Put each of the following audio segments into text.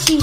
Fies.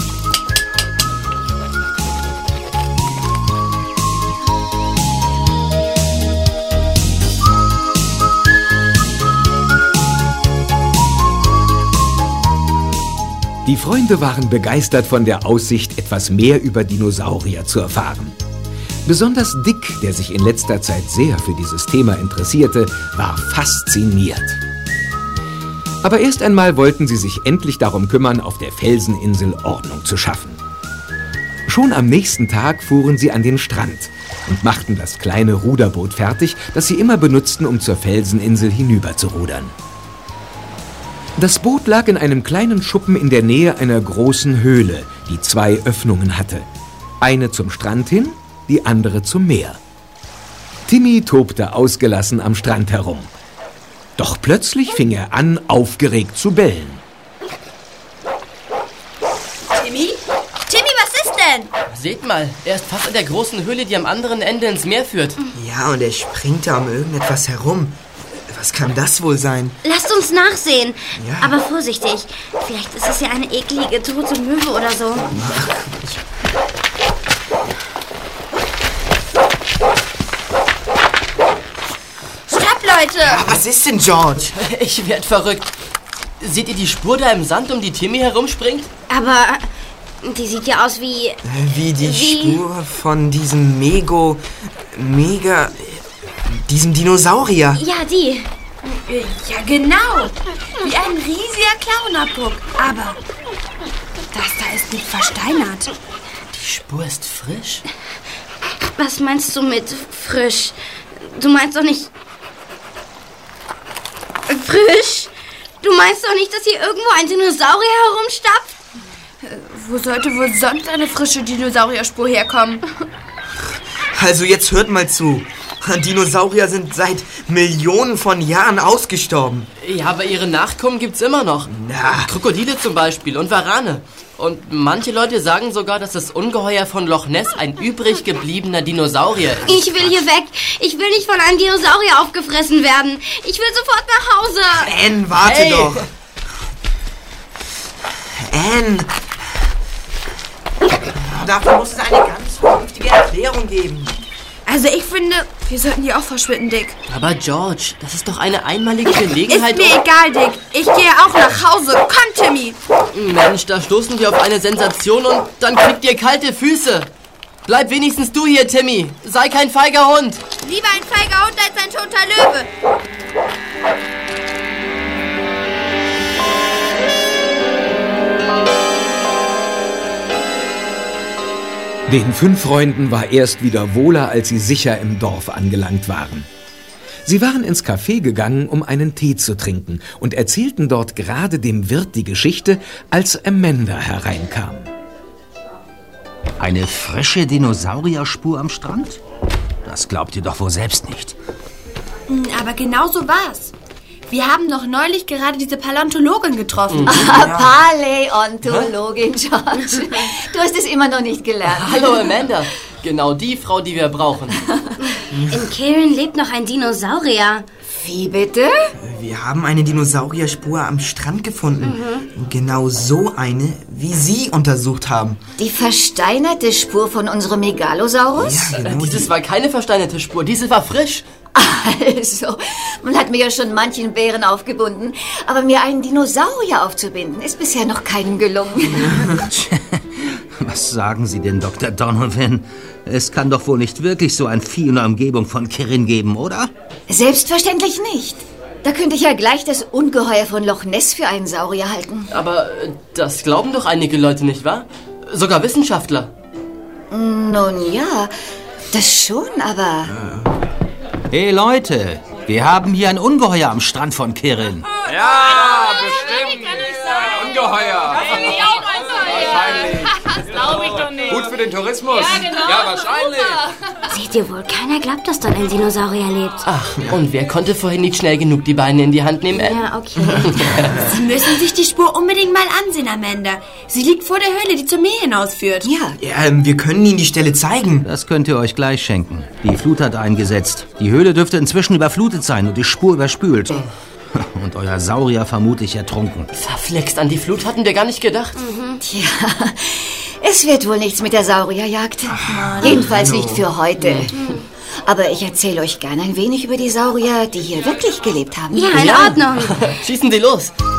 Die Freunde waren begeistert von der Aussicht, etwas mehr über Dinosaurier zu erfahren. Besonders Dick, der sich in letzter Zeit sehr für dieses Thema interessierte, war fasziniert. Aber erst einmal wollten sie sich endlich darum kümmern, auf der Felseninsel Ordnung zu schaffen. Schon am nächsten Tag fuhren sie an den Strand und machten das kleine Ruderboot fertig, das sie immer benutzten, um zur Felseninsel hinüber zu rudern. Das Boot lag in einem kleinen Schuppen in der Nähe einer großen Höhle, die 2 Öffnungen hatte. Eine zum Strand hin, die andere zum Meer. Timmy tobte ausgelassen am Strand herum. Doch plötzlich fing er an, aufgeregt zu bellen. Timmy? Timmy, was ist denn? Seht mal, er ist fast an der großen Höhle, die am anderen Ende ins Meer führt. Ja, und er springt da um irgendetwas herum. Was kann das wohl sein? Lasst uns nachsehen. Ja. Aber vorsichtig. Vielleicht ist es ja eine eklige tote Möwe oder so. Stopp, Leute! Ja, was ist denn, George? Ich werd verrückt. Seht ihr die Spur da im Sand, um die Timmy herumspringt? Aber die sieht ja aus wie... Wie die Spur von diesem diesem Dinosaurier. Ja, die. Ja, genau. Wie ein riesiger Klauenabdruck. Aber das da ist nicht versteinert. Die Spur ist frisch. Was meinst du mit frisch? Du meinst doch nicht... Frisch? Du meinst doch nicht, dass hier irgendwo ein Dinosaurier herumstapft? Wo sollte wohl sonst eine frische Dinosaurierspur herkommen? Also jetzt hört mal zu. Dinosaurier sind seit Millionen von Jahren ausgestorben. Ja, aber ihre Nachkommen gibt's immer noch. Na. Krokodile zum Beispiel und Warane. Und manche Leute sagen sogar, dass das Ungeheuer von Loch Ness ein übrig gebliebener Dinosaurier ist. Ich will hier weg. Ich will nicht von einem Dinosaurier aufgefressen werden. Ich will sofort nach Hause. Anne, warte doch. Anne. Dafür muss es eine ganz vernünftige Erklärung geben. Also ich finde, wir sollten hier auch verschwinden, Dick. Aber George, das ist doch eine einmalige Gelegenheit. Ist mir egal, Dick. Ich gehe auch nach Hause. Komm, Timmy. Mensch, da stoßen wir auf eine Sensation und dann kriegt ihr kalte Füße. Bleib wenigstens du hier, Timmy. Sei kein feiger Hund. Lieber ein feiger Hund als ein toter Löwe. Den 5 Freunden war erst wieder wohler, als sie sicher im Dorf angelangt waren. Sie waren ins Café gegangen, um einen Tee zu trinken und erzählten dort gerade dem Wirt die Geschichte, als Amanda hereinkam. Eine frische Dinosaurierspur am Strand? Das glaubt ihr doch wohl selbst nicht. Aber genau so war's. Wir haben doch neulich gerade diese Paläontologin getroffen. Paläontologin, George. Du hast es immer noch nicht gelernt. Hallo, Amanda. Genau die Frau, die wir brauchen. In Kirin lebt noch ein Dinosaurier. Wie bitte? Wir haben eine Dinosaurierspur am Strand gefunden. Genau so eine, wie Sie untersucht haben. Die versteinerte Spur von unserem Megalosaurus? Ja, genau. Dieses war keine versteinerte Spur, diese war frisch. Also, man hat mir ja schon manchen Bären aufgebunden, aber mir einen Dinosaurier aufzubinden, ist bisher noch keinem gelungen. Was sagen Sie denn, Dr. Donovan? Es kann doch wohl nicht wirklich so ein Vieh in der Umgebung von Kirin geben, oder? Selbstverständlich nicht. Da könnte ich ja gleich das Ungeheuer von Loch Ness für einen Saurier halten. Aber das glauben doch einige Leute, nicht wahr? Sogar Wissenschaftler. Nun ja, das schon, aber... Hey Leute, wir haben hier ein Ungeheuer am Strand von Kirin. Ja, bestimmt. Ungeheuer. Wahrscheinlich. Das glaube ich doch nicht. Gut für den Tourismus. Ja, genau. Ja, wahrscheinlich. Seht ihr wohl, keiner glaubt, dass dort ein Dinosaurier lebt. Ach, und wer konnte vorhin nicht schnell genug die Beine in die Hand nehmen? Ja, okay. Sie müssen sich die Spur unbedingt mal ansehen, Amanda. Sie liegt vor der Höhle, die zum Meer hinausführt. Ja, wir können Ihnen die Stelle zeigen. Das könnt ihr euch gleich schenken. Die Flut hat eingesetzt. Die Höhle dürfte inzwischen überflutet sein und die Spur überspült. Und euer Saurier vermutlich ertrunken. Verflixt, an die Flut hatten wir gar nicht gedacht. Tja, es wird wohl nichts mit der Saurierjagd. Jedenfalls nicht für heute. Aber ich erzähle euch gerne ein wenig über die Saurier, die hier wirklich gelebt haben. Ja, in Ordnung. Schießen Sie los.